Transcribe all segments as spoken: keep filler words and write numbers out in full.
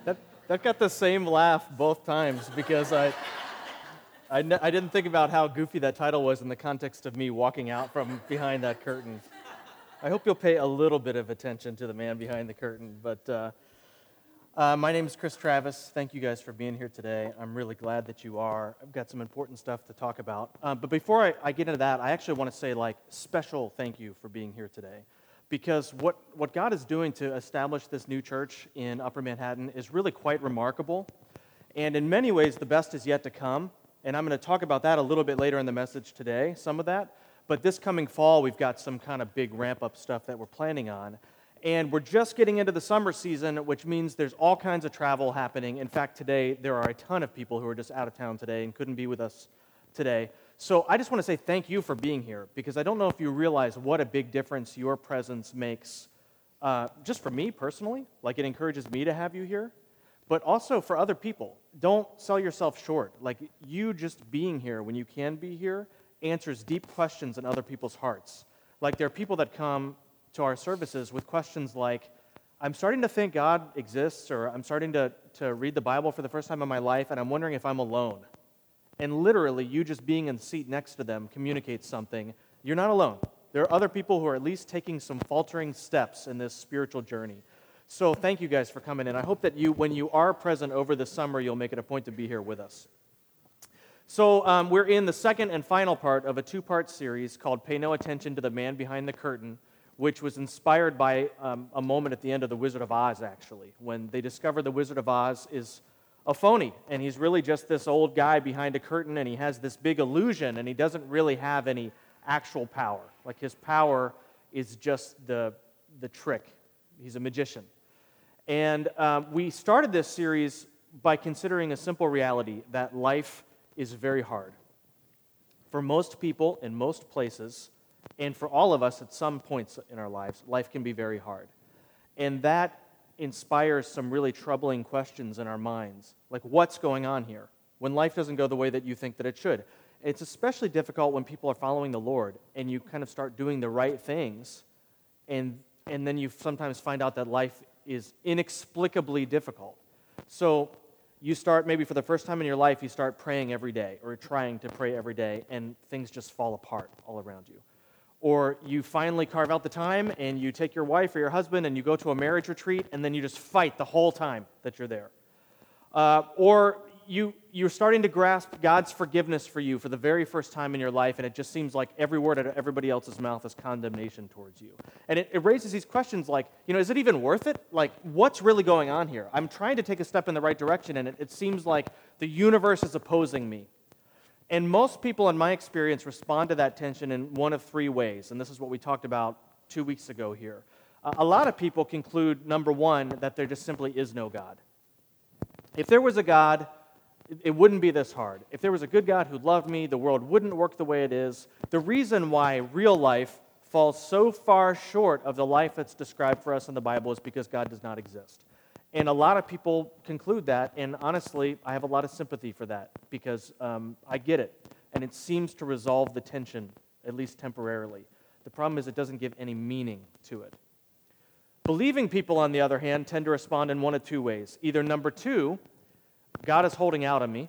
That that got the same laugh both times because I I, n- I didn't think about how goofy that title was in the context of me walking out from behind that curtain. I hope you'll pay a little bit of attention to the man behind the curtain. But uh, uh, my name is Chris Travis. Thank you guys for being here today. I'm really glad that you are. I've got some important stuff to talk about. Um, but before I, I get into that, I actually want to say like special thank you for being here today. Because what, what God is doing to establish this new church in Upper Manhattan is really quite remarkable. And in many ways, the best is yet to come. And I'm going to talk about that a little bit later in the message today, some of that. But this coming fall, we've got some kind of big ramp-up stuff that we're planning on. And we're just getting into the summer season, which means there's all kinds of travel happening. In fact, today, there are a ton of people who are just out of town today and couldn't be with us today. So I just want to say thank you for being here, because I don't know if you realize what a big difference your presence makes, uh, just for me personally. Like, it encourages me to have you here. But also for other people. Don't sell yourself short. Like, you just being here when you can be here answers deep questions in other people's hearts. Like, there are people that come to our services with questions like, I'm starting to think God exists, or I'm starting to, to read the Bible for the first time in my life, and I'm wondering if I'm alone. And literally, you just being in the seat next to them communicates something. You're not alone. There are other people who are at least taking some faltering steps in this spiritual journey. So thank you guys for coming in. I hope that you, when you are present over the summer, you'll make it a point to be here with us. So um, we're in the second and final part of a two-part series called Pay No Attention to the Man Behind the Curtain, which was inspired by um, a moment at the end of The Wizard of Oz, actually, when they discover the Wizard of Oz is a phony, and he's really just this old guy behind a curtain, and he has this big illusion, and he doesn't really have any actual power. Like, his power is just the, the trick. He's a magician. And um, we started this series by considering a simple reality that life is very hard. For most people in most places, and for all of us at some points in our lives, life can be very hard. And that inspires some really troubling questions in our minds. Like, what's going on here? When life doesn't go the way that you think that it should. It's especially difficult when people are following the Lord and you kind of start doing the right things, and and then you sometimes find out that life is inexplicably difficult. So you start, maybe for the first time in your life, you start praying every day or trying to pray every day, and things just fall apart all around you. Or you finally carve out the time and you take your wife or your husband and you go to a marriage retreat, and then you just fight the whole time that you're there. Uh, or you, you're starting to grasp God's forgiveness for you for the very first time in your life, and it just seems like every word out of everybody else's mouth is condemnation towards you. And it, it raises these questions like, you know, is it even worth it? Like, what's really going on here? I'm trying to take a step in the right direction, and it, it seems like the universe is opposing me. And most people, in my experience, respond to that tension in one of three ways, and this is what we talked about two weeks ago here. Uh, a lot of people conclude, number one, that there just simply is no God. If there was a God, it wouldn't be this hard. If there was a good God who loved me, the world wouldn't work the way it is. The reason why real life falls so far short of the life that's described for us in the Bible is because God does not exist. And a lot of people conclude that, and honestly, I have a lot of sympathy for that, because um, I get it, and it seems to resolve the tension, at least temporarily. The problem is it doesn't give any meaning to it. Believing people, on the other hand, tend to respond in one of two ways. Either number two, God is holding out on me,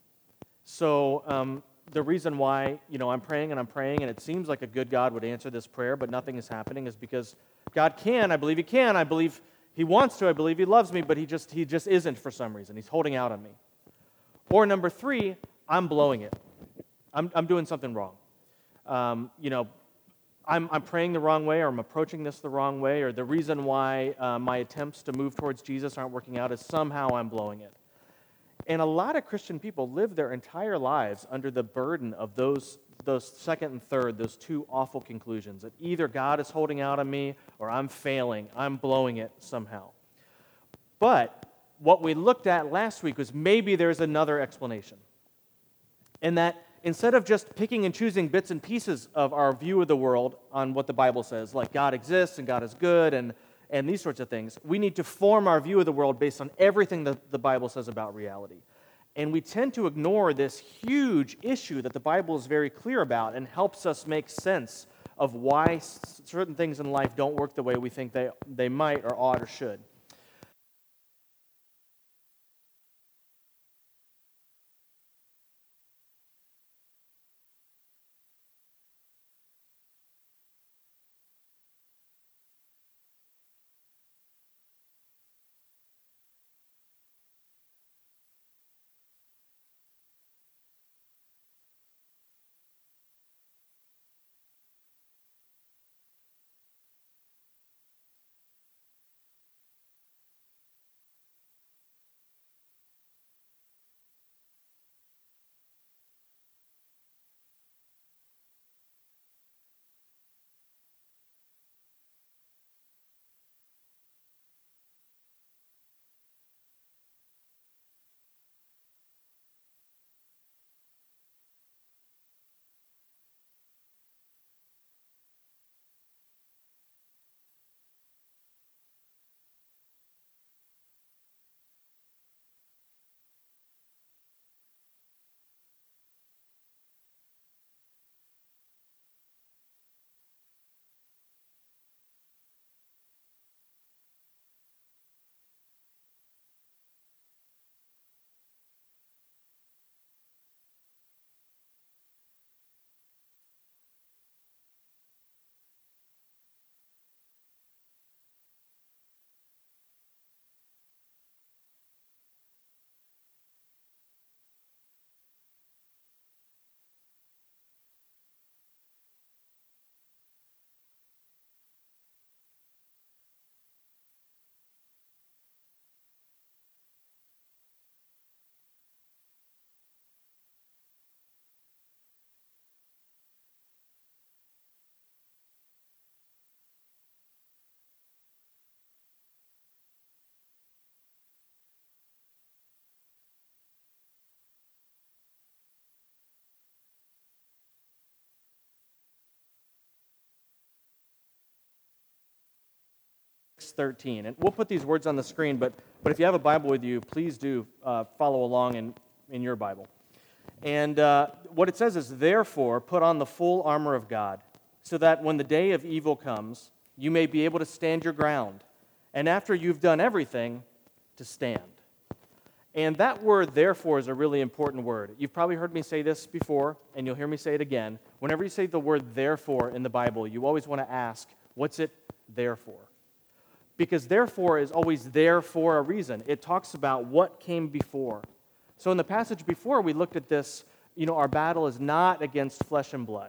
so um, the reason why, you know, I'm praying and I'm praying, and it seems like a good God would answer this prayer, but nothing is happening, is because God can, I believe He can, I believe He wants to, I believe He loves me, but He just He just isn't for some reason. He's holding out on me. Or number three, I'm blowing it. I'm I'm doing something wrong. Um, you know, I'm I'm praying the wrong way, or I'm approaching this the wrong way, or the reason why uh, my attempts to move towards Jesus aren't working out is somehow I'm blowing it. And a lot of Christian people live their entire lives under the burden of those, those second and third, those two awful conclusions, that either God is holding out on me or I'm failing, I'm blowing it somehow. But what we looked at last week was maybe there's another explanation. And that instead of just picking and choosing bits and pieces of our view of the world on what the Bible says, like God exists and God is good and and these sorts of things, we need to form our view of the world based on everything that the Bible says about reality. And we tend to ignore this huge issue that the Bible is very clear about and helps us make sense of why certain things in life don't work the way we think they, they might or ought or should. thirteen. And we'll put these words on the screen, but, but if you have a Bible with you, please do uh, follow along in, in your Bible. And uh, what it says is, therefore, put on the full armor of God, so that when the day of evil comes, you may be able to stand your ground, and after you've done everything, to stand. And that word, therefore, is a really important word. You've probably heard me say this before, and you'll hear me say it again. Whenever you say the word therefore in the Bible, you always want to ask, what's it there for? Because therefore is always there for a reason. It talks about what came before. So in the passage before, we looked at this, you know, our battle is not against flesh and blood.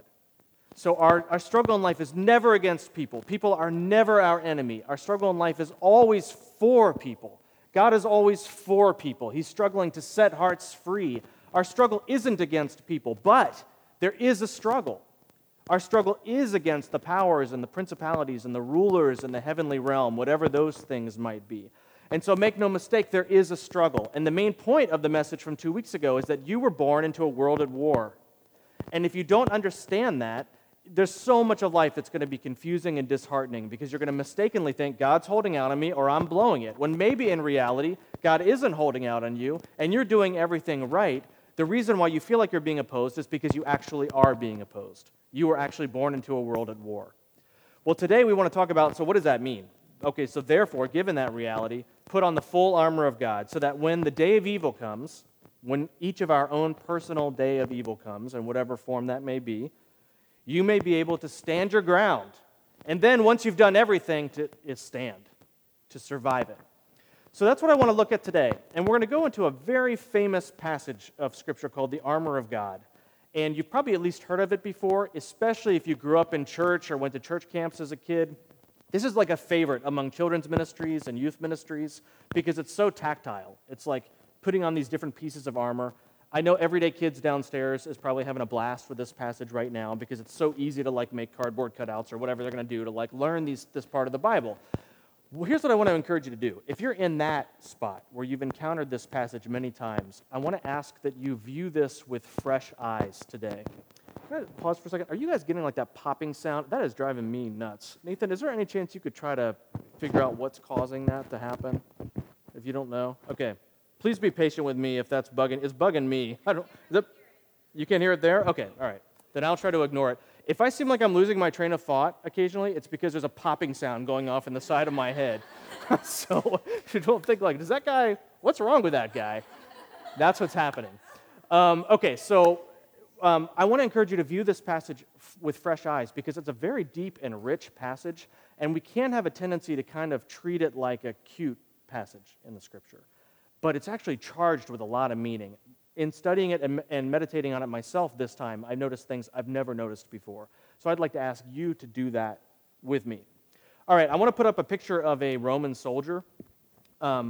So our, our struggle in life is never against people. People are never our enemy. Our struggle in life is always for people. God is always for people. He's struggling to set hearts free. Our struggle isn't against people, but there is a struggle. Our struggle is against the powers and the principalities and the rulers in the heavenly realm, whatever those things might be. And so make no mistake, there is a struggle. And the main point of the message from two weeks ago is that you were born into a world at war. And if you don't understand that, there's so much of life that's going to be confusing and disheartening because you're going to mistakenly think God's holding out on me or I'm blowing it, when maybe in reality, God isn't holding out on you and you're doing everything right. The reason why you feel like you're being opposed is because you actually are being opposed. You were actually born into a world at war. Well, today we want to talk about, so what does that mean? Okay, so therefore, given that reality, put on the full armor of God so that when the day of evil comes, when each of our own personal day of evil comes, in whatever form that may be, you may be able to stand your ground. And then once you've done everything, to is stand, to survive it. So that's what I want to look at today. And we're going to go into a very famous passage of Scripture called the Armor of God. And you've probably at least heard of it before, especially if you grew up in church or went to church camps as a kid. This is like a favorite among children's ministries and youth ministries because it's so tactile. It's like putting on these different pieces of armor. I know everyday kids downstairs is probably having a blast with this passage right now because it's so easy to like make cardboard cutouts or whatever they're going to do to like learn these, this part of the Bible. Well, here's what I want to encourage you to do. If you're in that spot where you've encountered this passage many times, I want to ask that you view this with fresh eyes today. Can I pause for a second? Are you guys getting like that popping sound? That is driving me nuts. Nathan, is there any chance you could try to figure out what's causing that to happen? If you don't know? Okay. Please be patient with me if that's bugging. It's bugging me. I don't. Is it, you can't hear it there? Okay, all right. Then I'll try to ignore it. If I seem like I'm losing my train of thought occasionally, it's because there's a popping sound going off in the side of my head. So you don't think like, does that guy, what's wrong with that guy? That's what's happening. Um, okay, so um, I want to encourage you to view this passage f- with fresh eyes because it's a very deep and rich passage, and we can have a tendency to kind of treat it like a cute passage in the Scripture. But it's actually charged with a lot of meaning. In studying it and, and meditating on it myself this time, I noticed things I've never noticed before. So I'd like to ask you to do that with me. All right, I want to put up a picture of a Roman soldier. Um,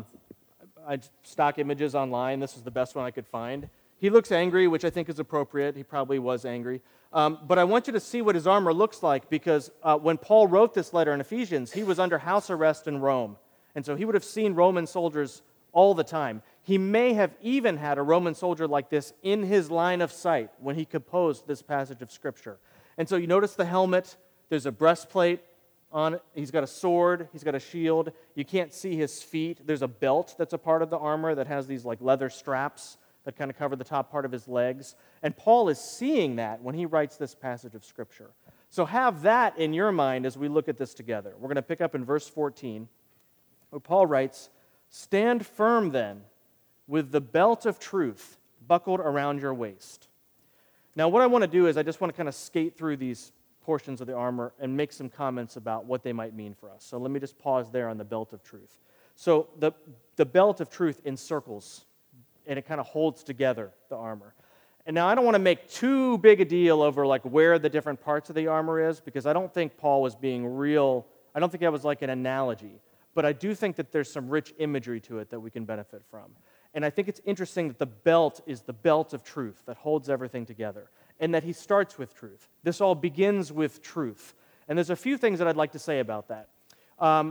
I stock images online. This is the best one I could find. He looks angry, which I think is appropriate. He probably was angry. Um, but I want you to see what his armor looks like because uh, when Paul wrote this letter in Ephesians, he was under house arrest in Rome. And so he would have seen Roman soldiers all the time. He may have even had a Roman soldier like this in his line of sight when he composed this passage of Scripture. And so you notice the helmet, there's a breastplate on it, he's got a sword, he's got a shield, you can't see his feet, there's a belt that's a part of the armor that has these like leather straps that kind of cover the top part of his legs. And Paul is seeing that when he writes this passage of Scripture. So have that in your mind as we look at this together. We're going to pick up in verse fourteen, where Paul writes, "Stand firm then, with the belt of truth buckled around your waist." Now, what I want to do is I just want to kind of skate through these portions of the armor and make some comments about what they might mean for us. So let me just pause there on the belt of truth. So the, the belt of truth encircles, and it kind of holds together the armor. And now I don't want to make too big a deal over like where the different parts of the armor is, because I don't think Paul was being real. I don't think that was like an analogy. But I do think that there's some rich imagery to it that we can benefit from. And I think it's interesting that the belt is the belt of truth that holds everything together, and that he starts with truth. This all begins with truth. And there's a few things that I'd like to say about that. Um,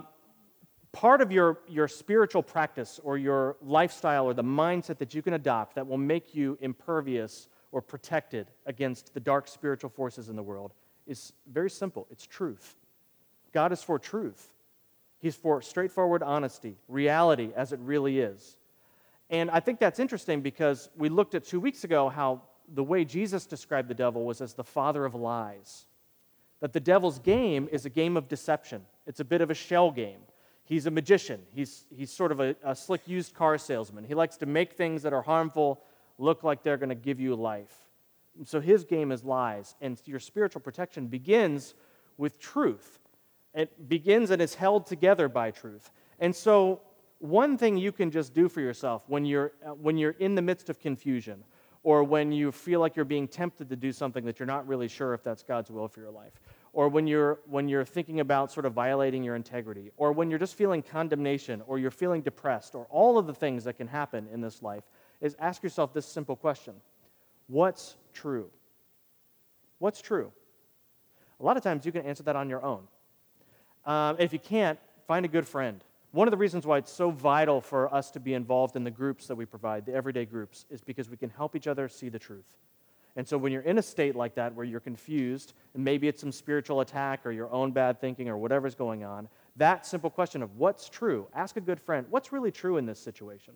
part of your, your spiritual practice or your lifestyle or the mindset that you can adopt that will make you impervious or protected against the dark spiritual forces in the world is very simple. It's truth. God is for truth. He's for straightforward honesty, reality as it really is. And I think that's interesting because we looked at two weeks ago how the way Jesus described the devil was as the father of lies. That the devil's game is a game of deception. It's a bit of a shell game. He's a magician. He's, he's sort of a, a slick used car salesman. He likes to make things that are harmful look like they're going to give you life. So his game is lies. And your spiritual protection begins with truth. It begins and is held together by truth. And so one thing you can just do for yourself when you're, when you're in the midst of confusion, or when you feel like you're being tempted to do something that you're not really sure if that's God's will for your life, or when you're, when you're thinking about sort of violating your integrity, or when you're just feeling condemnation, or you're feeling depressed, or all of the things that can happen in this life, is ask yourself this simple question: what's true? What's true? A lot of times you can answer that on your own. Um, if you can't, find a good friend. One of the reasons why it's so vital for us to be involved in the groups that we provide, the everyday groups, is because we can help each other see the truth. And so when you're in a state like that where you're confused, and maybe it's some spiritual attack or your own bad thinking or whatever's going on, that simple question of what's true, ask a good friend, what's really true in this situation?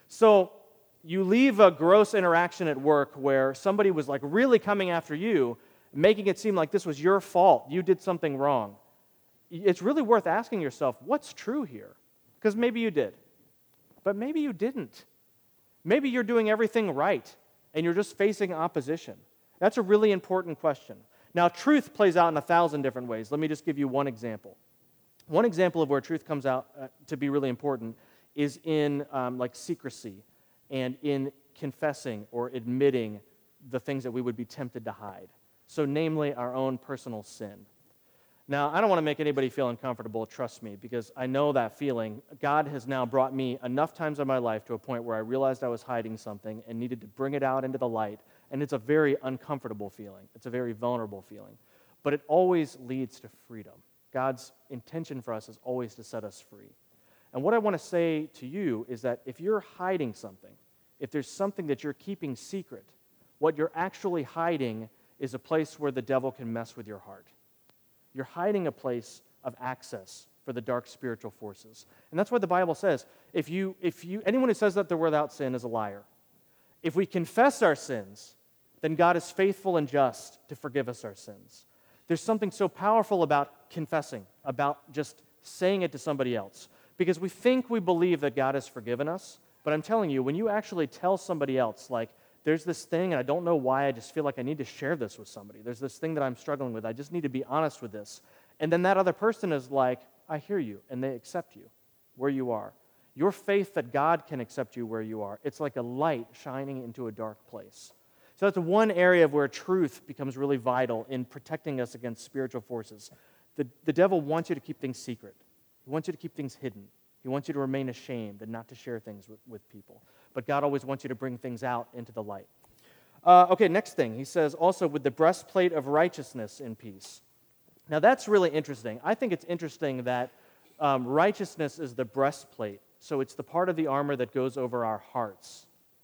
So you leave a gross interaction at work where somebody was like really coming after you, making it seem like this was your fault, you did something wrong. It's really worth asking yourself, what's true here? Because maybe you did, but maybe you didn't. Maybe you're doing everything right, and you're just facing opposition. That's a really important question. Now, truth plays out in a thousand different ways. Let me just give you one example. One example of where truth comes out uh, to be really important is in um, like secrecy and in confessing or admitting the things that we would be tempted to hide. So, namely, our own personal sin. Now, I don't want to make anybody feel uncomfortable, trust me, because I know that feeling. God has now brought me enough times in my life to a point where I realized I was hiding something and needed to bring it out into the light, and it's a very uncomfortable feeling. It's a very vulnerable feeling, but it always leads to freedom. God's intention for us is always to set us free. And what I want to say to you is that if you're hiding something, if there's something that you're keeping secret, what you're actually hiding is a place where the devil can mess with your heart. You're hiding a place of access for the dark spiritual forces. And that's why the Bible says, if you, if you, anyone who says that they're without sin is a liar. If we confess our sins, then God is faithful and just to forgive us our sins. There's something so powerful about confessing, about just saying it to somebody else. Because we think we believe that God has forgiven us, but I'm telling you, when you actually tell somebody else, like, there's this thing, and I don't know why, I just feel like I need to share this with somebody. There's this thing that I'm struggling with. I just need to be honest with this. And then that other person is like, I hear you, and they accept you where you are. Your faith that God can accept you where you are, it's like a light shining into a dark place. So that's one area of where truth becomes really vital in protecting us against spiritual forces. The, the devil wants you to keep things secret. He wants you to keep things hidden. He wants you to remain ashamed and not to share things with, with people. But God always wants you to bring things out into the light. Uh, okay, next thing. He says, also with the breastplate of righteousness in peace. Now that's really interesting. I think it's interesting that um, righteousness is the breastplate. So it's the part of the armor that goes over our hearts.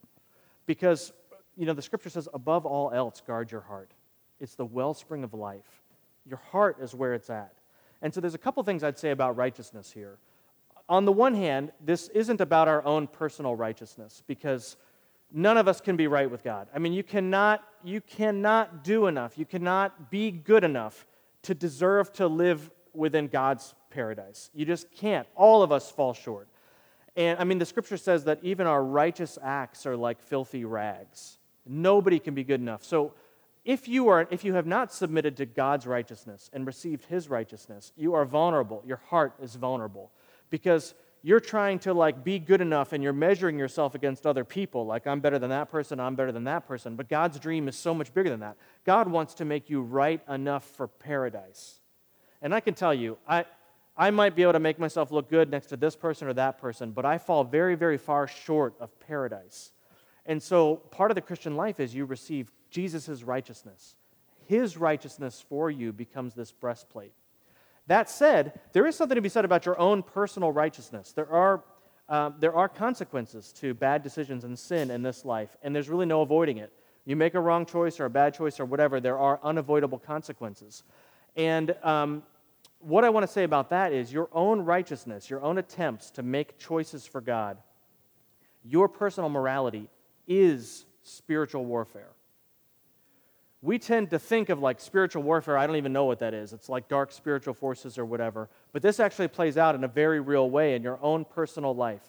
Because, you know, the scripture says, above all else, guard your heart. It's the wellspring of life. Your heart is where it's at. And so there's a couple things I'd say about righteousness here. On the one hand, this isn't about our own personal righteousness, because none of us can be right with God. I mean, you cannot, you cannot do enough. You cannot be good enough to deserve to live within God's paradise. You just can't. All of us fall short. And I mean, the scripture says that even our righteous acts are like filthy rags. Nobody can be good enough. So if you are, if you have not submitted to God's righteousness and received His righteousness, you are vulnerable. Your heart is vulnerable. Because you're trying to like be good enough and you're measuring yourself against other people, like I'm better than that person, I'm better than that person, but God's dream is so much bigger than that. God wants to make you right enough for paradise. And I can tell you, I, I might be able to make myself look good next to this person or that person, but I fall very, very far short of paradise. And so part of the Christian life is you receive Jesus' righteousness. His righteousness for you becomes this breastplate. That said, there is something to be said about your own personal righteousness. There are, uh, there are consequences to bad decisions and sin in this life, and there's really no avoiding it. You make a wrong choice or a bad choice or whatever, there are unavoidable consequences. And um, what I want to say about that is your own righteousness, your own attempts to make choices for God, your personal morality is spiritual warfare. We tend to think of like spiritual warfare, I don't even know what that is. It's like dark spiritual forces or whatever. But this actually plays out in a very real way in your own personal life.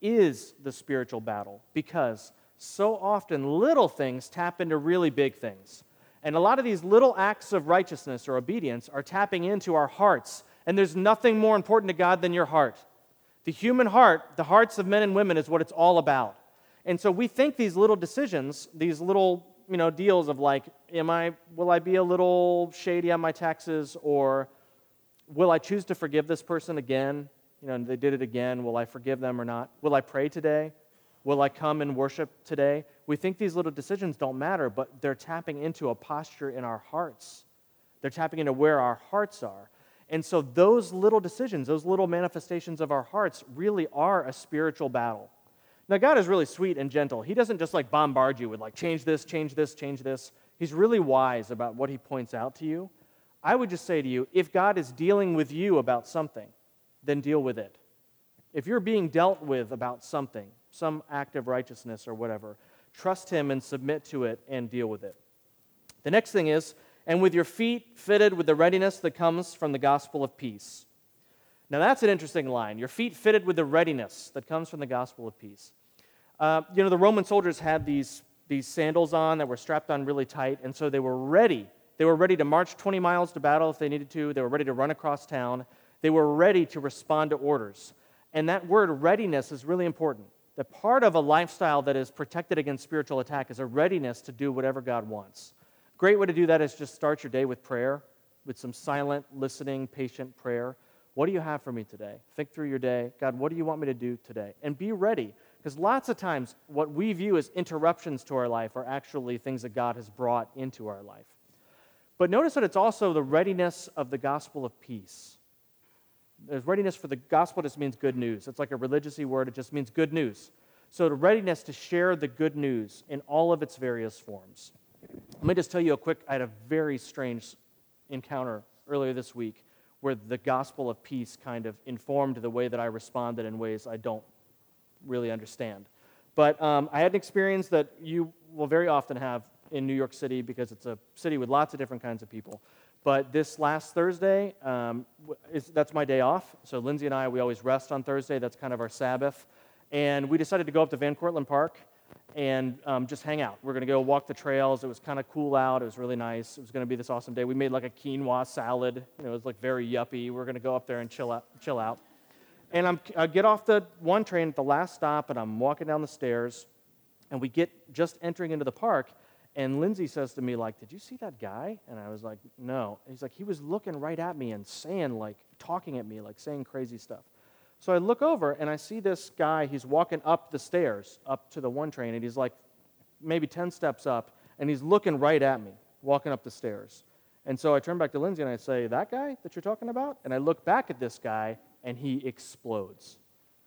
Is the spiritual battle, because so often little things tap into really big things. And a lot of these little acts of righteousness or obedience are tapping into our hearts. And there's nothing more important to God than your heart. The human heart, the hearts of men and women, is what it's all about. And so we think these little decisions, these little, you know, deals of like, am I, will I be a little shady on my taxes, or will I choose to forgive this person again? You know, and they did it again. Will I forgive them or not? Will I pray today? Will I come and worship today? We think these little decisions don't matter, but they're tapping into a posture in our hearts. They're tapping into where our hearts are. And so those little decisions, those little manifestations of our hearts really are a spiritual battle. Now, God is really sweet and gentle. He doesn't just like bombard you with like, change this, change this, change this. He's really wise about what he points out to you. I would just say to you, if God is dealing with you about something, then deal with it. If you're being dealt with about something, some act of righteousness or whatever, trust him and submit to it and deal with it. The next thing is, and with your feet fitted with the readiness that comes from the gospel of peace. Now that's an interesting line. Your feet fitted with the readiness that comes from the gospel of peace. Uh, you know, the Roman soldiers had these, these sandals on that were strapped on really tight, and so they were ready. They were ready to march twenty miles to battle if they needed to. They were ready to run across town. They were ready to respond to orders. And that word readiness is really important. The part of a lifestyle that is protected against spiritual attack is a readiness to do whatever God wants. Great way to do that is just start your day with prayer, with some silent, listening, patient prayer. What do you have for me today? Think through your day. God, what do you want me to do today? And be ready, because lots of times what we view as interruptions to our life are actually things that God has brought into our life. But notice that it's also the readiness of the gospel of peace. There's readiness for the gospel just means good news. It's like a religious-y word. It just means good news. So the readiness to share the good news in all of its various forms. Let me just tell you a quick, I had a very strange encounter earlier this week where the gospel of peace kind of informed the way that I responded in ways I don't really understand. But um, I had an experience that you will very often have in New York City because it's a city with lots of different kinds of people. But this last Thursday, um, is, that's my day off. So Lindsay and I, we always rest on Thursday. That's kind of our Sabbath. And we decided to go up to Van Cortlandt Park and um, just hang out. We're going to go walk the trails. It was kind of cool out. It was really nice. It was going to be this awesome day. We made like a quinoa salad. You know, it was like very yuppie. We're going to go up there and chill out. Chill out. And I'm, I get off the one train at the last stop, and I'm walking down the stairs, and we get just entering into the park, and Lindsay says to me, like, did you see that guy? And I was like, no. And he's like, he was looking right at me and saying, like, talking at me, like, saying crazy stuff. So I look over, and I see this guy. He's walking up the stairs, up to the one train, and he's like maybe ten steps up, and he's looking right at me, walking up the stairs. And so I turn back to Lindsay, and I say, that guy that you're talking about? And I look back at this guy, and he explodes.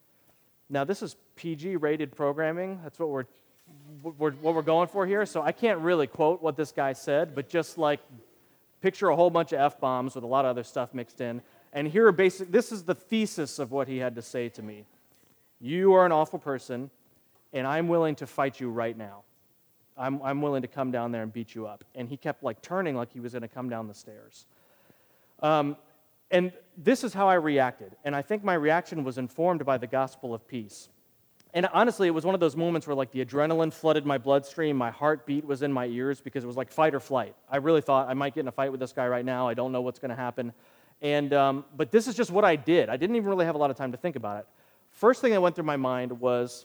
Now, this is P G-rated programming. That's what we're, we're, what we're going for here. So I can't really quote what this guy said, but just like picture a whole bunch of F-bombs with a lot of other stuff mixed in. And here are basic, this is the thesis of what he had to say to me. You are an awful person, and I'm willing to fight you right now. I'm, I'm willing to come down there and beat you up. And he kept like turning like he was going to come down the stairs. Um, and this is how I reacted. And I think my reaction was informed by the gospel of peace. And honestly, it was one of those moments where like the adrenaline flooded my bloodstream, my heartbeat was in my ears because it was like fight or flight. I really thought I might get in a fight with this guy right now. I don't know what's going to happen. And um, but this is just what I did. I didn't even really have a lot of time to think about it. First thing that went through my mind was,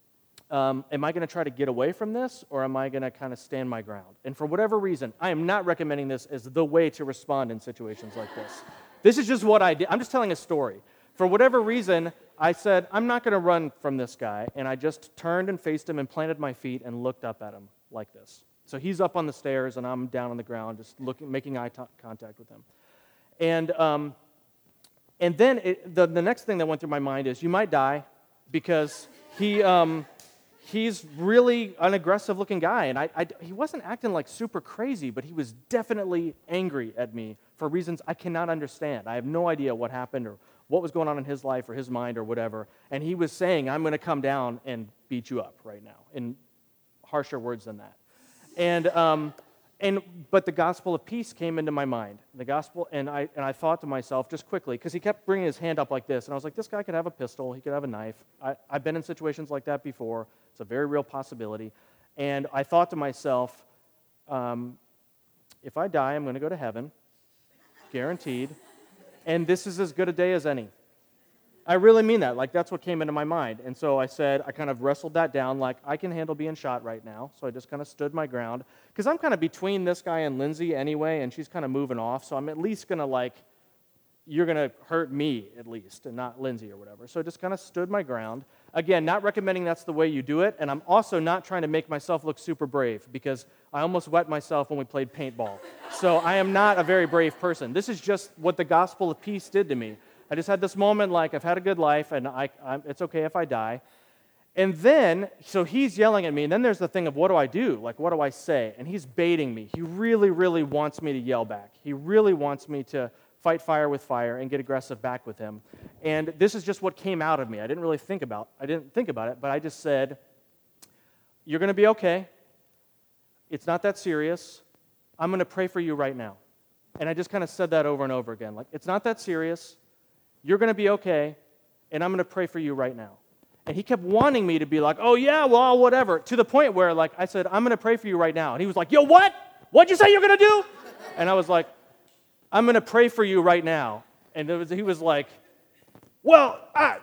um, am I going to try to get away from this, or am I going to kind of stand my ground? And for whatever reason, I am not recommending this as the way to respond in situations like this. This is just what I did. I'm just telling a story. For whatever reason, I said, I'm not going to run from this guy, and I just turned and faced him and planted my feet and looked up at him like this. So he's up on the stairs, and I'm down on the ground, just looking, making eye t- contact with him. And um, and then it, the, the next thing that went through my mind is, you might die, because he um, he's really an aggressive-looking guy, and I, I, he wasn't acting like super crazy, but he was definitely angry at me for reasons I cannot understand. I have no idea what happened or what was going on in his life or his mind or whatever, and he was saying, I'm going to come down and beat you up right now, in harsher words than that. And um, and but the gospel of peace came into my mind. The gospel, and I and I thought to myself just quickly, because he kept bringing his hand up like this, and I was like, this guy could have a pistol, he could have a knife. I, I've been in situations like that before. It's a very real possibility. And I thought to myself, um, if I die, I'm going to go to heaven, guaranteed. And this is as good a day as any. I really mean that. Like, that's what came into my mind. And so I said, I kind of wrestled that down, like, I can handle being shot right now. So I just kind of stood my ground. Because I'm kind of between this guy and Lindsay anyway, and she's kind of moving off. So I'm at least going to, like, you're going to hurt me at least, and not Lindsay or whatever. So I just kind of stood my ground. Again, not recommending that's the way you do it. And I'm also not trying to make myself look super brave, because I almost wet myself when we played paintball. So I am not a very brave person. This is just what the gospel of peace did to me. I just had this moment like, I've had a good life, and I, I'm, it's okay if I die. And then, so he's yelling at me, and then there's the thing of, what do I do? Like, what do I say? And he's baiting me. He really, really wants me to yell back. He really wants me to fight fire with fire and get aggressive back with him. And this is just what came out of me. I didn't really think about, I didn't think about it, but I just said, you're going to be okay. It's not that serious. I'm going to pray for you right now. And I just kind of said that over and over again. Like, it's not that serious. You're going to be okay, and I'm going to pray for you right now. And he kept wanting me to be like, oh, yeah, well, whatever, to the point where, like, I said, I'm going to pray for you right now. And he was like, yo, what? What'd you say you're going to do? And I was like, I'm going to pray for you right now. And it was, he was like, well, I,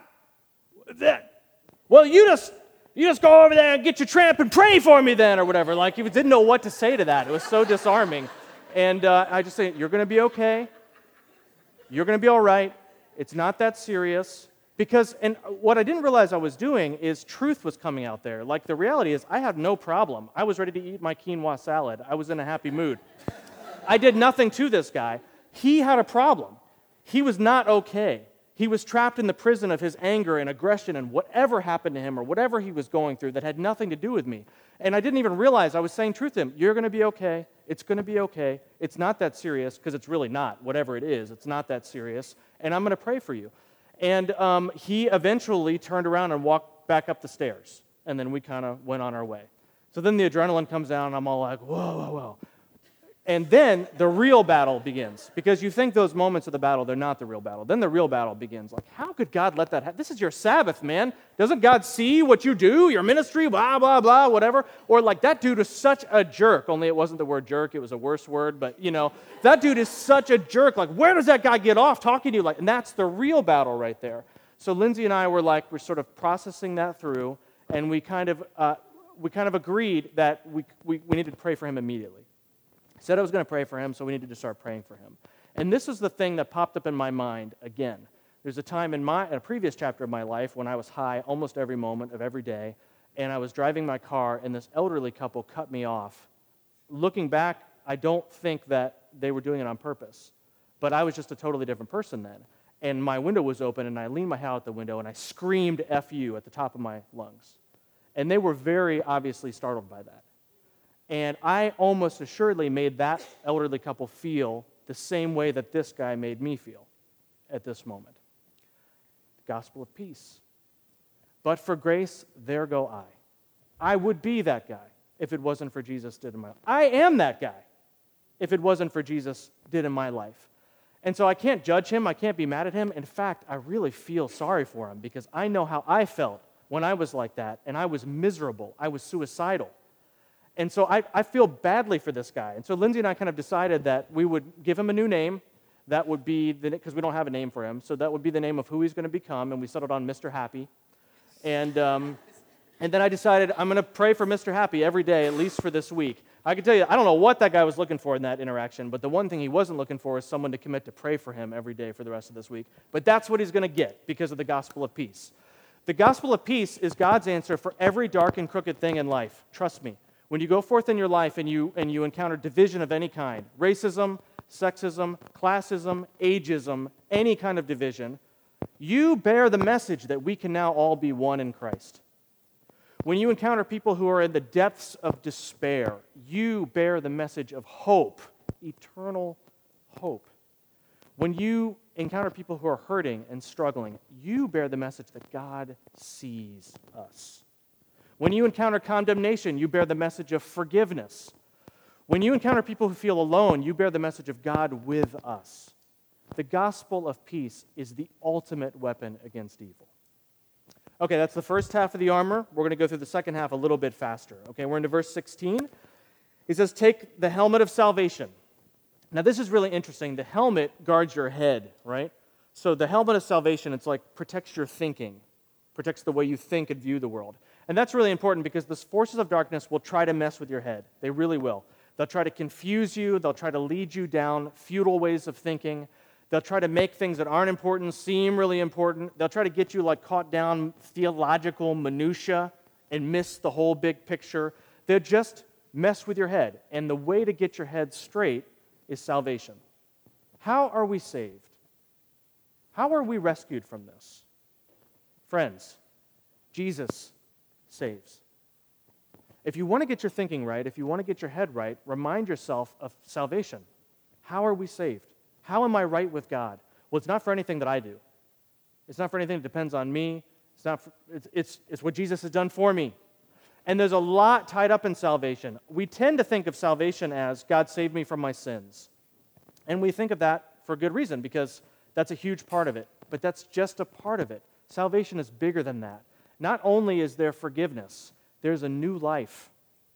that, well, you just, you just go over there and get your tramp and pray for me then, or whatever. Like, he didn't know what to say to that. It was so disarming. And uh, I just said, you're going to be okay. You're going to be all right. It's not that serious, because, and what I didn't realize I was doing is truth was coming out there. Like, the reality is I had no problem. I was ready to eat my quinoa salad. I was in a happy mood. I did nothing to this guy. He had a problem. He was not okay. He was trapped in the prison of his anger and aggression and whatever happened to him or whatever he was going through that had nothing to do with me. And I didn't even realize I was saying truth to him. You're going to be okay. It's going to be okay. It's not that serious, because it's really not. Whatever it is, it's not that serious. And I'm going to pray for you. And um, he eventually turned around and walked back up the stairs. And then we kind of went on our way. So then the adrenaline comes down, and I'm all like, whoa, whoa, whoa. And then the real battle begins, because you think those moments of the battle, they're not the real battle. Then the real battle begins. Like, how could God let that happen? This is your Sabbath, man. Doesn't God see what you do, your ministry, blah, blah, blah, whatever? Or like, that dude is such a jerk, only it wasn't the word jerk, it was a worse word, but, you know, that dude is such a jerk. Like, where does that guy get off talking to you? Like, and that's the real battle right there. So Lindsay and I were like, we're sort of processing that through, and we kind of, uh, we kind of agreed that we, we, we needed to pray for him immediately. I said I was going to pray for him, so we needed to start praying for him. And this is the thing that popped up in my mind again. There's a time in my in a previous chapter of my life when I was high almost every moment of every day, and I was driving my car, and this elderly couple cut me off. Looking back, I don't think that they were doing it on purpose, but I was just a totally different person then. And my window was open, and I leaned my head out the window, and I screamed F you at the top of my lungs. And they were very obviously startled by that. And I almost assuredly made that elderly couple feel the same way that this guy made me feel at this moment. The gospel of peace. But for grace, there go I. I would be that guy if it wasn't for Jesus did in my life. I am that guy if it wasn't for Jesus did in my life. And so I can't judge him. I can't be mad at him. In fact, I really feel sorry for him, because I know how I felt when I was like that, and I was miserable. I was suicidal. And so I, I feel badly for this guy. And so Lindsay and I kind of decided that we would give him a new name. That would be, because we don't have a name for him, so that would be the name of who he's going to become, and we settled on Mister Happy. And um, and then I decided I'm going to pray for Mister Happy every day, at least for this week. I can tell you, I don't know what that guy was looking for in that interaction, but the one thing he wasn't looking for is someone to commit to pray for him every day for the rest of this week. But that's what he's going to get because of the gospel of peace. The gospel of peace is God's answer for every dark and crooked thing in life. Trust me. When you go forth in your life and you and you encounter division of any kind, racism, sexism, classism, ageism, any kind of division, you bear the message that we can now all be one in Christ. When you encounter people who are in the depths of despair, you bear the message of hope, eternal hope. When you encounter people who are hurting and struggling, you bear the message that God sees us. When you encounter condemnation, you bear the message of forgiveness. When you encounter people who feel alone, you bear the message of God with us. The gospel of peace is the ultimate weapon against evil. Okay, that's the first half of the armor. We're going to go through the second half a little bit faster. Okay, we're into verse sixteen. He says, take the helmet of salvation. Now, this is really interesting. The helmet guards your head, right? So the helmet of salvation, it's like protects your thinking, protects the way you think and view the world. And that's really important because the forces of darkness will try to mess with your head. They really will. They'll try to confuse you. They'll try to lead you down futile ways of thinking. They'll try to make things that aren't important seem really important. They'll try to get you like caught down theological minutia and miss the whole big picture. They'll just mess with your head. And the way to get your head straight is salvation. How are we saved? How are we rescued from this? Friends, Jesus saves. If you want to get your thinking right, if you want to get your head right, remind yourself of salvation. How are we saved? How am I right with God? Well, it's not for anything that I do. It's not for anything that depends on me. It's not. For, it's, it's, it's what Jesus has done for me. And there's a lot tied up in salvation. We tend to think of salvation as God saved me from my sins. And we think of that for good reason because that's a huge part of it. But that's just a part of it. Salvation is bigger than that. Not only is there forgiveness, there's a new life.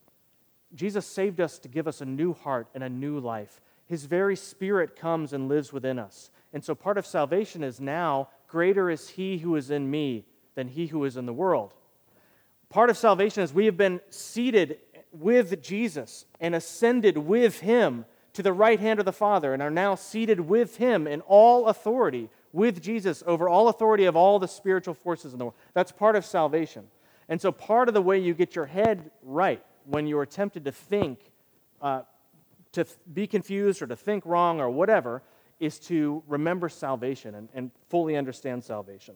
Jesus saved us to give us a new heart and a new life. His very Spirit comes and lives within us. And so part of salvation is now, greater is He who is in me than he who is in the world. Part of salvation is we have been seated with Jesus and ascended with Him to the right hand of the Father and are now seated with Him in all authority, with Jesus over all authority of all the spiritual forces in the world. That's part of salvation. And so part of the way you get your head right when you are tempted to think, uh, to th- be confused or to think wrong or whatever, is to remember salvation and, and fully understand salvation.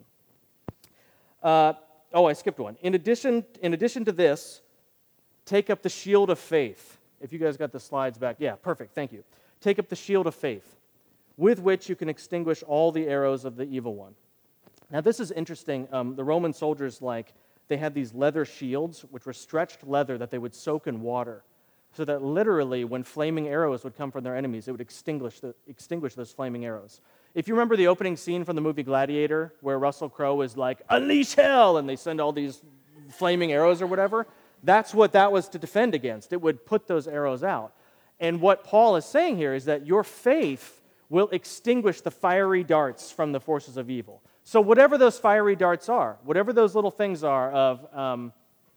Uh, oh, I skipped one. In addition, in addition to this, take up the shield of faith. If you guys got the slides back. Yeah, perfect. Thank you. Take up the shield of faith, with which you can extinguish all the arrows of the evil one. Now, this is interesting. Um, the Roman soldiers, like, they had these leather shields, which were stretched leather that they would soak in water, so that literally when flaming arrows would come from their enemies, it would extinguish, the, extinguish those flaming arrows. If you remember the opening scene from the movie Gladiator, where Russell Crowe is like, unleash hell, and they send all these flaming arrows or whatever, that's what that was to defend against. It would put those arrows out. And what Paul is saying here is that your faith will extinguish the fiery darts from the forces of evil. So whatever those fiery darts are, whatever those little things are of, um,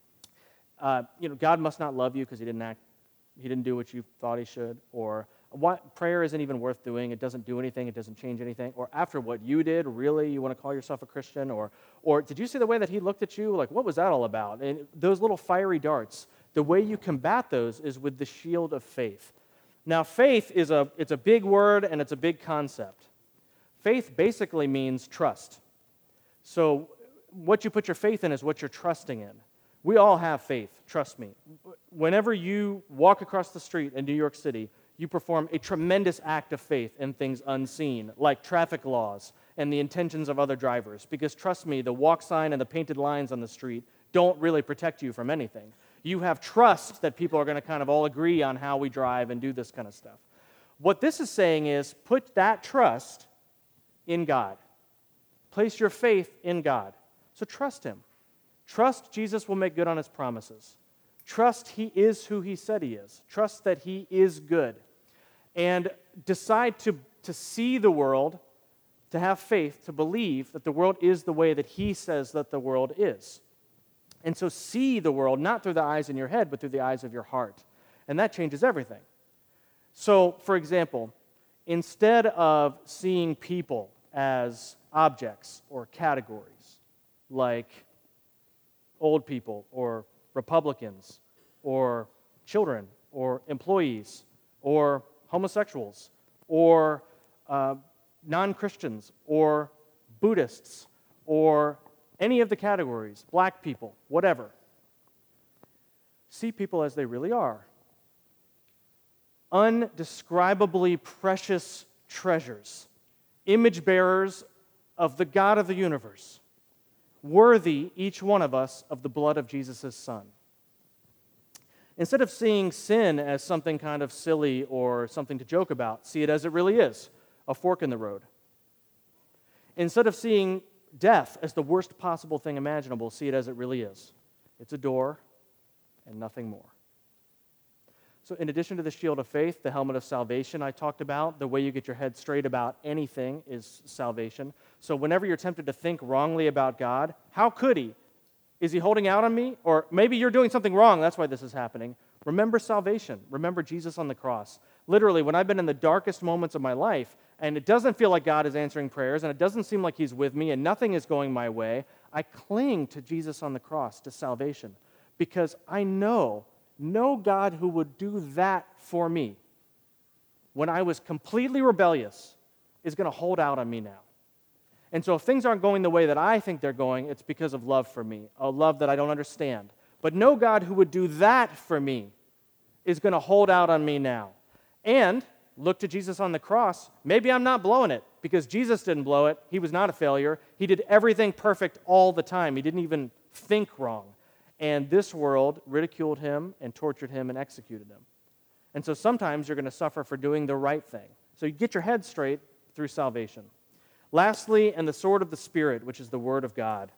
uh, you know, God must not love you because he didn't act, he didn't do what you thought he should, or what prayer isn't even worth doing, it doesn't do anything, it doesn't change anything, or after what you did, really, you want to call yourself a Christian, or, or did you see the way that he looked at you? Like, what was that all about? And those little fiery darts, the way you combat those is with the shield of faith. Now, faith is a, it's a big word and it's a big concept. Faith basically means trust. So what you put your faith in is what you're trusting in. We all have faith, trust me. Whenever you walk across the street in New York City, you perform a tremendous act of faith in things unseen, like traffic laws and the intentions of other drivers. Because trust me, the walk sign and the painted lines on the street don't really protect you from anything. You have trust that people are going to kind of all agree on how we drive and do this kind of stuff. What this is saying is put that trust in God. Place your faith in God. So trust Him. Trust Jesus will make good on His promises. Trust He is who He said He is. Trust that He is good. And decide to, to see the world, to have faith, to believe that the world is the way that He says that the world is. And so see the world not through the eyes in your head, but through the eyes of your heart. And that changes everything. So, for example, instead of seeing people as objects or categories, like old people or Republicans or children or employees or homosexuals or uh, non-Christians or Buddhists or any of the categories, black people, whatever. See people as they really are. Undescribably precious treasures, image bearers of the God of the universe, worthy, each one of us, of the blood of Jesus' Son. Instead of seeing sin as something kind of silly or something to joke about, see it as it really is, a fork in the road. Instead of seeing death as the worst possible thing imaginable, see it as it really is. It's a door and nothing more. So in addition to the shield of faith, the helmet of salvation I talked about, the way you get your head straight about anything is salvation. So whenever you're tempted to think wrongly about God, how could he? Is he holding out on me? Or maybe you're doing something wrong, that's why this is happening. Remember salvation. Remember Jesus on the cross. Literally, when I've been in the darkest moments of my life, and it doesn't feel like God is answering prayers, and it doesn't seem like he's with me, and nothing is going my way, I cling to Jesus on the cross, to salvation, because I know no God who would do that for me when I was completely rebellious is going to hold out on me now. And so if things aren't going the way that I think they're going, it's because of love for me, a love that I don't understand. But no God who would do that for me is going to hold out on me now. And look to Jesus on the cross. Maybe I'm not blowing it because Jesus didn't blow it. He was not a failure. He did everything perfect all the time. He didn't even think wrong. And this world ridiculed him and tortured him and executed him. And so sometimes you're going to suffer for doing the right thing. So you get your head straight through salvation. Lastly, and the sword of the Spirit, which is the Word of God.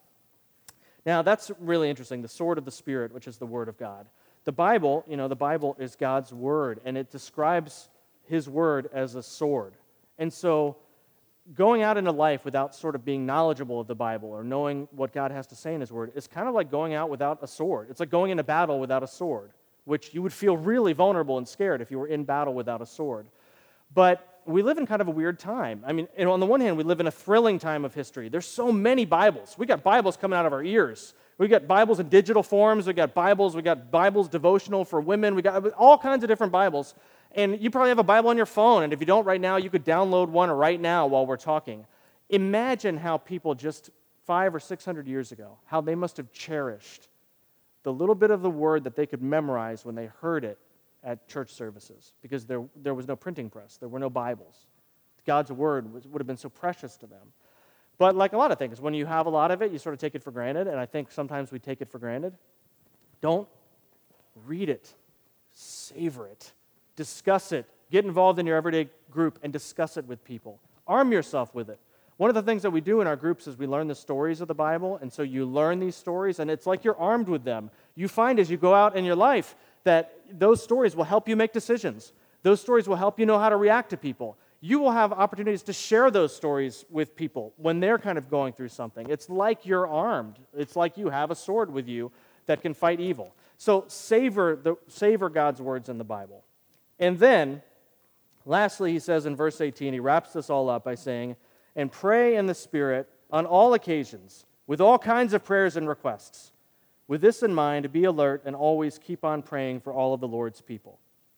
Now, that's really interesting, the sword of the Spirit, which is the Word of God. The Bible, you know, the Bible is God's Word, and it describes His Word as a sword. And so going out into life without sort of being knowledgeable of the Bible or knowing what God has to say in His Word is kind of like going out without a sword. It's like going into battle without a sword, which you would feel really vulnerable and scared if you were in battle without a sword. But we live in kind of a weird time. I mean, you know, on the one hand, we live in a thrilling time of history. There's so many Bibles. We got Bibles coming out of our ears. We got Bibles in digital forms. We got Bibles. We got Bibles devotional for women. We got all kinds of different Bibles. And you probably have a Bible on your phone. And if you don't right now, you could download one right now while we're talking. Imagine how people just five or six hundred years ago, how they must have cherished the little bit of the Word that they could memorize when they heard it at church services, because there, there was no printing press. There were no Bibles. God's Word was, would have been so precious to them. But like a lot of things, when you have a lot of it, you sort of take it for granted, and I think sometimes we take it for granted. Don't read it. Savor it. Discuss it. Get involved in your everyday group and discuss it with people. Arm yourself with it. One of the things that we do in our groups is we learn the stories of the Bible, and so you learn these stories, and it's like you're armed with them. You find as you go out in your life that those stories will help you make decisions. Those stories will help you know how to react to people. You will have opportunities to share those stories with people when they're kind of going through something. It's like you're armed. It's like you have a sword with you that can fight evil. So savor the savor God's words in the Bible. And then, lastly, he says in verse eighteen, he wraps this all up by saying, "And pray in the Spirit on all occasions, with all kinds of prayers and requests. With this in mind, be alert and always keep on praying for all of the Lord's people."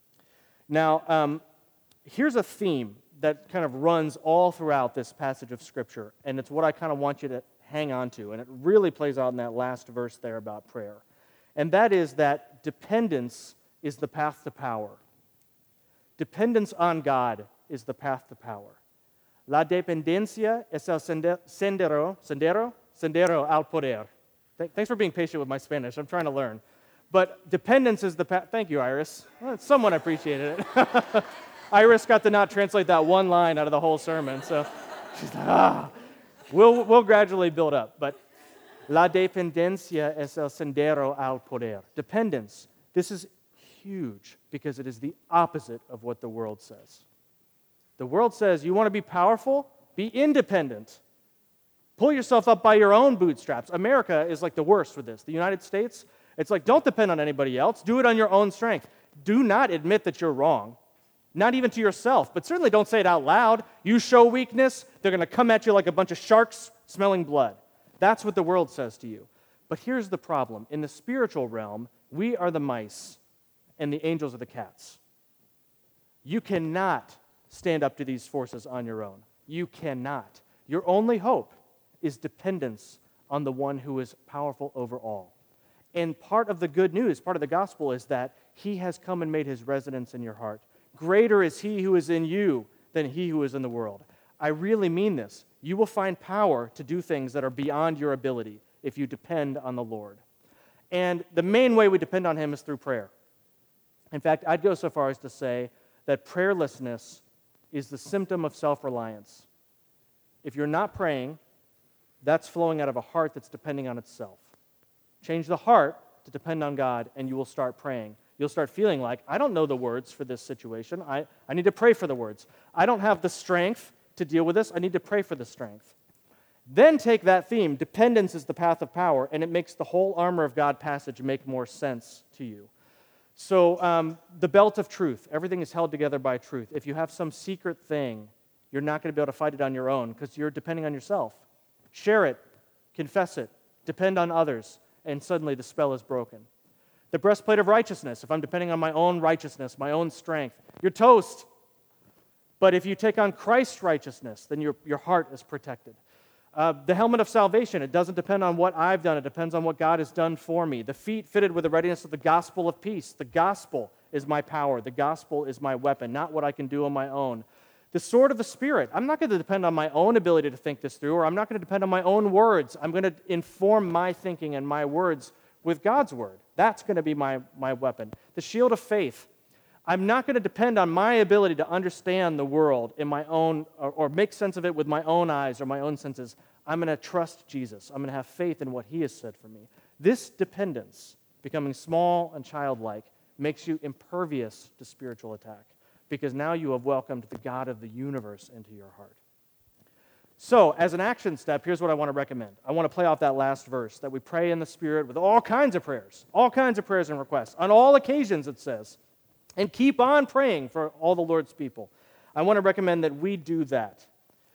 Now, um, here's a theme that kind of runs all throughout this passage of Scripture, and it's what I kind of want you to hang on to, and it really plays out in that last verse there about prayer. And that is that dependence is the path to power. Dependence on God is the path to power. La dependencia es el sendero, sendero, sendero al poder. Thanks for being patient with my Spanish. I'm trying to learn. But dependence is the path. Thank you, Iris. Well, someone appreciated it. Iris got to not translate that one line out of the whole sermon. So she's like, ah. We'll, we'll gradually build up. But la dependencia es el sendero al poder. Dependence. This is huge because it is the opposite of what the world says. The world says, you want to be powerful? Be independent. Pull yourself up by your own bootstraps. America is like the worst with this. The United States, it's like, don't depend on anybody else. Do it on your own strength. Do not admit that you're wrong, not even to yourself, but certainly don't say it out loud. You show weakness, they're going to come at you like a bunch of sharks smelling blood. That's what the world says to you. But here's the problem. In the spiritual realm, we are the mice, and the angels are the cats. You cannot stand up to these forces on your own. You cannot. Your only hope is dependence on the one who is powerful over all. And part of the good news, part of the gospel is that he has come and made his residence in your heart. Greater is he who is in you than he who is in the world. I really mean this. You will find power to do things that are beyond your ability if you depend on the Lord. And the main way we depend on him is through prayer. In fact, I'd go so far as to say that prayerlessness is the symptom of self-reliance. If you're not praying, that's flowing out of a heart that's depending on itself. Change the heart to depend on God, and you will start praying. You'll start feeling like, I don't know the words for this situation. I, I need to pray for the words. I don't have the strength to deal with this. I need to pray for the strength. Then take that theme, dependence is the path of power, and it makes the whole armor of God passage make more sense to you. So um, the belt of truth, everything is held together by truth. If you have some secret thing, you're not going to be able to fight it on your own because you're depending on yourself. Share it, confess it, depend on others, and suddenly the spell is broken. The breastplate of righteousness, if I'm depending on my own righteousness, my own strength, you're toast. But if you take on Christ's righteousness, then your, your heart is protected. Uh, the helmet of salvation, it doesn't depend on what I've done. It depends on what God has done for me. The feet fitted with the readiness of the gospel of peace. The gospel is my power. The gospel is my weapon, not what I can do on my own. The sword of the Spirit. I'm not going to depend on my own ability to think this through, or I'm not going to depend on my own words. I'm going to inform my thinking and my words with God's word. That's going to be my, my weapon. The shield of faith. I'm not going to depend on my ability to understand the world in my own, or, or make sense of it with my own eyes or my own senses. I'm going to trust Jesus. I'm going to have faith in what he has said for me. This dependence, becoming small and childlike, makes you impervious to spiritual attack because now you have welcomed the God of the universe into your heart. So, as an action step, here's what I want to recommend. I want to play off that last verse, that we pray in the Spirit with all kinds of prayers, all kinds of prayers and requests, on all occasions, it says. And keep on praying for all the Lord's people. I want to recommend that we do that.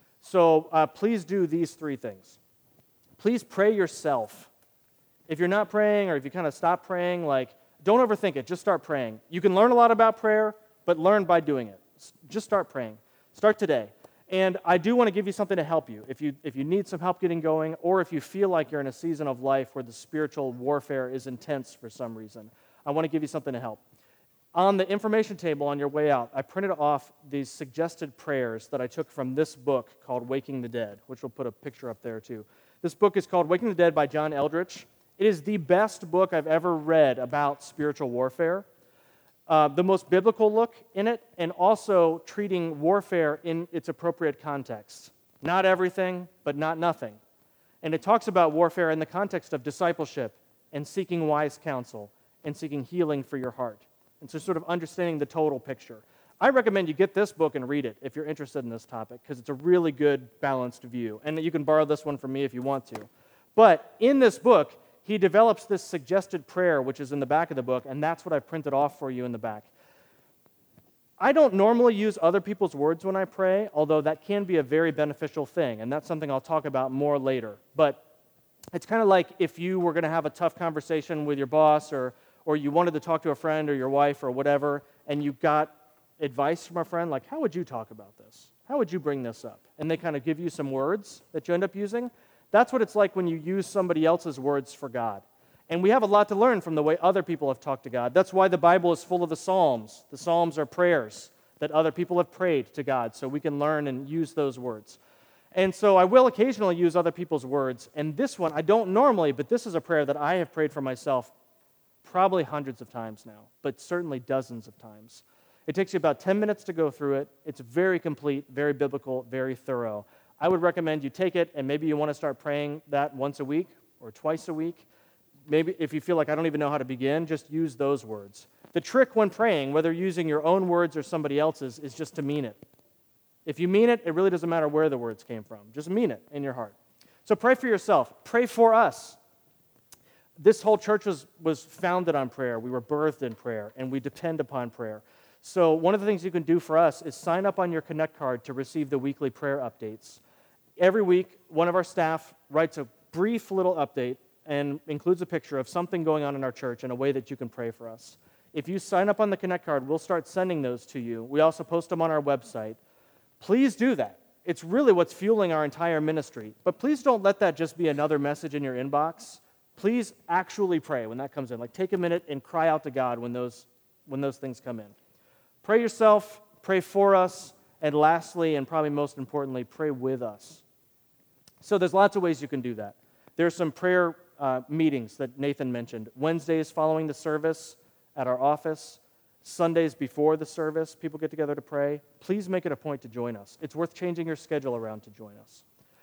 So uh, please do these three things. Please pray yourself. If you're not praying or if you kind of stop praying, like, don't overthink it. Just start praying. You can learn a lot about prayer, but learn by doing it. Just start praying. Start today. And I do want to give you something to help you. If you if you need some help getting going, or if you feel like you're in a season of life where the spiritual warfare is intense for some reason, I want to give you something to help. On the information table on your way out, I printed off these suggested prayers that I took from this book called Waking the Dead, which we'll put a picture up there too. This book is called Waking the Dead by John Eldredge. It is the best book I've ever read about spiritual warfare. Uh, the most biblical look in it, and also treating warfare in its appropriate context. Not everything, but not nothing. And it talks about warfare in the context of discipleship and seeking wise counsel and seeking healing for your heart. And so sort of understanding the total picture. I recommend you get this book and read it if you're interested in this topic, because it's a really good, balanced view. And you can borrow this one from me if you want to. But in this book, he develops this suggested prayer, which is in the back of the book, and that's what I've printed off for you in the back. I don't normally use other people's words when I pray, although that can be a very beneficial thing, and that's something I'll talk about more later. But it's kind of like if you were going to have a tough conversation with your boss, or or you wanted to talk to a friend or your wife or whatever, and you got advice from a friend, like, how would you talk about this? How would you bring this up? And they kind of give you some words that you end up using. That's what it's like when you use somebody else's words for God. And we have a lot to learn from the way other people have talked to God. That's why the Bible is full of the Psalms. The Psalms are prayers that other people have prayed to God, so we can learn and use those words. And so I will occasionally use other people's words, and this one, I don't normally, but this is a prayer that I have prayed for myself probably hundreds of times now, but certainly dozens of times. It takes you about ten minutes to go through it. It's very complete, very biblical, very thorough. I would recommend you take it, and maybe you want to start praying that once a week or twice a week. Maybe if you feel like I don't even know how to begin, just use those words. The trick when praying, whether using your own words or somebody else's, is just to mean it. If you mean it, it really doesn't matter where the words came from. Just mean it in your heart. So pray for yourself. Pray for us. This whole church was, was founded on prayer. We were birthed in prayer, and we depend upon prayer. So one of the things you can do for us is sign up on your Connect card to receive the weekly prayer updates. Every week, one of our staff writes a brief little update and includes a picture of something going on in our church in a way that you can pray for us. If you sign up on the Connect card, we'll start sending those to you. We also post them on our website. Please do that. It's really what's fueling our entire ministry. But please don't let that just be another message in your inbox. please actually pray when that comes in. Like, take a minute and cry out to God when those, when those things come in. Pray yourself, pray for us, and lastly, and probably most importantly, pray with us. So there's lots of ways you can do that. There's some prayer uh, meetings that Nathan mentioned. Wednesdays following the service at our office, Sundays before the service, people get together to pray. Please make it a point to join us. It's worth changing your schedule around to join us.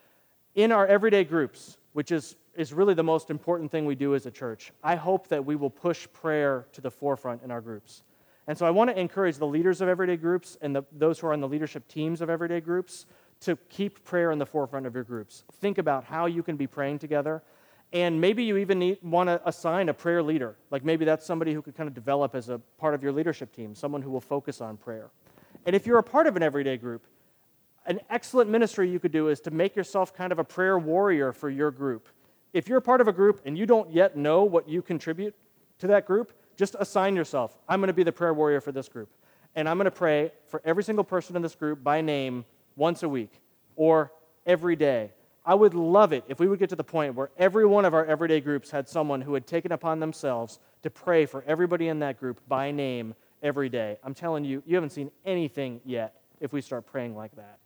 In our everyday groups, which is, is really the most important thing we do as a church, I hope that we will push prayer to the forefront in our groups. And so I want to encourage the leaders of everyday groups and the, those who are on the leadership teams of everyday groups to keep prayer in the forefront of your groups. Think about how you can be praying together. And maybe you even need, want to assign a prayer leader. Like maybe that's somebody who could kind of develop as a part of your leadership team, someone who will focus on prayer. And if you're a part of an everyday group, an excellent ministry you could do is to make yourself kind of a prayer warrior for your group. If you're a part of a group and you don't yet know what you contribute to that group, just assign yourself, I'm going to be the prayer warrior for this group. And I'm going to pray for every single person in this group by name once a week or every day. I would love it if we would get to the point where every one of our everyday groups had someone who had taken upon themselves to pray for everybody in that group by name every day. I'm telling you, you haven't seen anything yet if we start praying like that.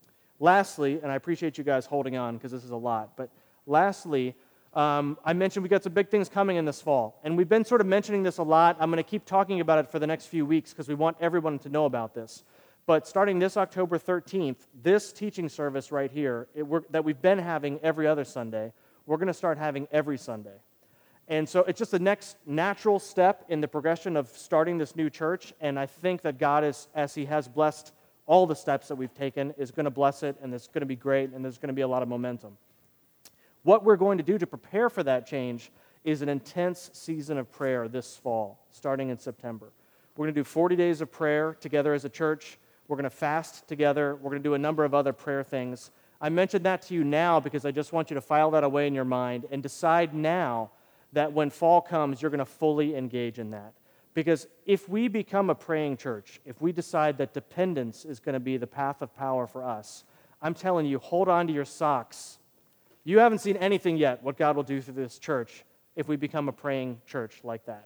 Lastly, and I appreciate you guys holding on because this is a lot, but lastly, um, I mentioned we got some big things coming in this fall, and we've been sort of mentioning this a lot. I'm going to keep talking about it for the next few weeks because we want everyone to know about this. But starting this October thirteenth, this teaching service right here it, we're, that we've been having every other Sunday, we're going to start having every Sunday. And so it's just the next natural step in the progression of starting this new church, and I think that God, is, as He has blessed all the steps that we've taken, is going to bless it, and it's going to be great, and there's going to be a lot of momentum. What we're going to do to prepare for that change is an intense season of prayer this fall, starting in September. We're going to do forty days of prayer together as a church. We're going to fast together. We're going to do a number of other prayer things. I mentioned that to you now because I just want you to file that away in your mind and decide now that when fall comes, you're going to fully engage in that. Because if we become a praying church, if we decide that dependence is going to be the path of power for us, I'm telling you, hold on to your socks. You haven't seen anything yet what God will do through this church if we become a praying church like that.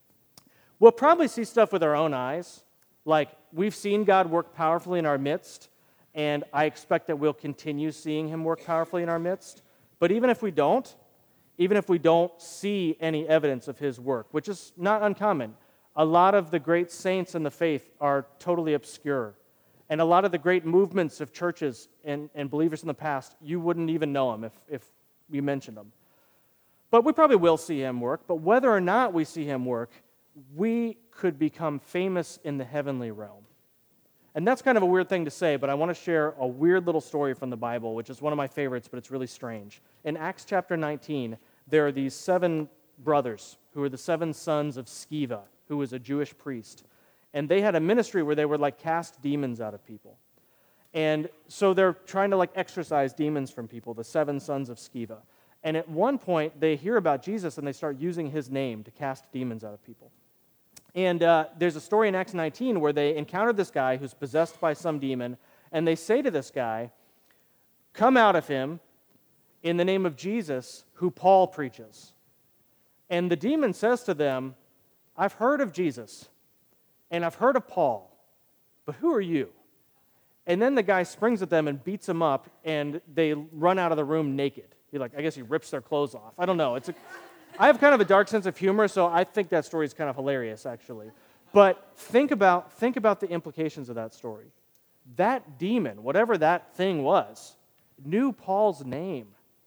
We'll probably see stuff with our own eyes. Like, we've seen God work powerfully in our midst, and I expect that we'll continue seeing Him work powerfully in our midst. But even if we don't, even if we don't see any evidence of His work, which is not uncommon, a lot of the great saints in the faith are totally obscure. And a lot of the great movements of churches and, and believers in the past, you wouldn't even know them if, if you mentioned them. But we probably will see Him work. But whether or not we see Him work, we could become famous in the heavenly realm. And that's kind of a weird thing to say, but I want to share a weird little story from the Bible, which is one of my favorites, but it's really strange. In Acts chapter nineteen, there are these seven brothers who are the seven sons of Sceva, who was a Jewish priest. And they had a ministry where they would like cast demons out of people. And so they're trying to like exorcise demons from people, the seven sons of Sceva. And at one point, they hear about Jesus and they start using His name to cast demons out of people. And uh, there's a story in Acts nineteen where they encounter this guy who's possessed by some demon, and they say to this guy, "Come out of him in the name of Jesus, who Paul preaches." And the demon says to them, "I've heard of Jesus, and I've heard of Paul, but who are you?" And then the guy springs at them and beats them up, and they run out of the room naked. He like, I guess he rips their clothes off. I don't know. It's a, I have kind of a dark sense of humor, so I think that story is kind of hilarious, actually. But think about, think about the implications of that story. That demon, whatever that thing was, knew Paul's name.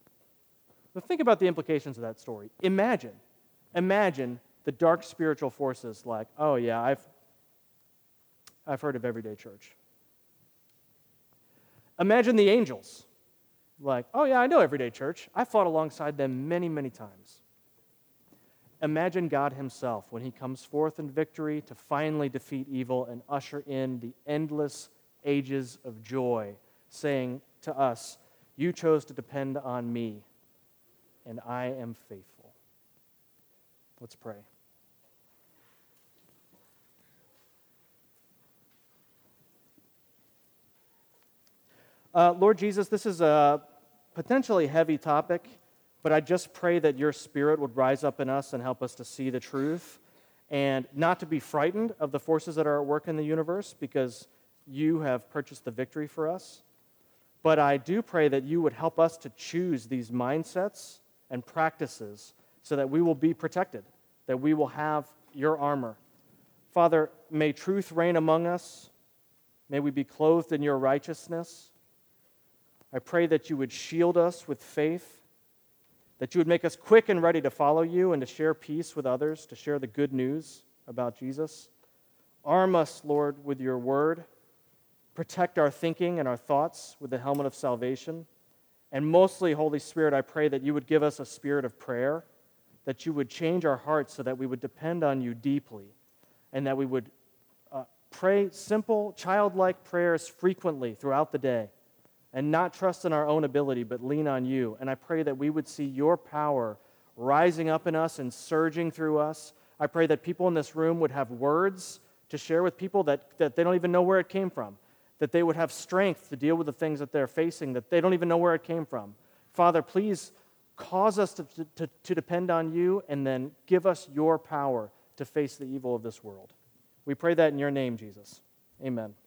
But think about the implications of that story. Imagine, imagine the dark spiritual forces like, oh yeah, I've, I've heard of Everyday Church. Imagine the angels. Like, oh yeah, I know Everyday Church. I fought alongside them many, many times. Imagine God Himself when He comes forth in victory to finally defeat evil and usher in the endless ages of joy, saying to us, "You chose to depend on me, and I am faithful." Let's pray. Uh, Lord Jesus, this is a potentially heavy topic, But I just pray that your Spirit would rise up in us and help us to see the truth and not to be frightened of the forces that are at work in the universe, because you have purchased the victory for us. But I do pray that you would help us to choose these mindsets and practices so that we will be protected, that we will have your armor. Father, may truth reign among us. May we be clothed in your righteousness. I pray that you would shield us with faith, that you would make us quick and ready to follow you and to share peace with others, to share the good news about Jesus. Arm us, Lord, with your word. Protect our thinking and our thoughts with the helmet of salvation. And mostly, Holy Spirit, I pray that you would give us a spirit of prayer, that you would change our hearts so that we would depend on you deeply, and that we would uh, pray simple, childlike prayers frequently throughout the day, and not trust in our own ability, but lean on you. And I pray that we would see your power rising up in us and surging through us. I pray that people in this room would have words to share with people that, that they don't even know where it came from, that they would have strength to deal with the things that they're facing, that they don't even know where it came from. Father, please cause us to, to, to depend on you, and then give us your power to face the evil of this world. We pray that in your name, Jesus. Amen.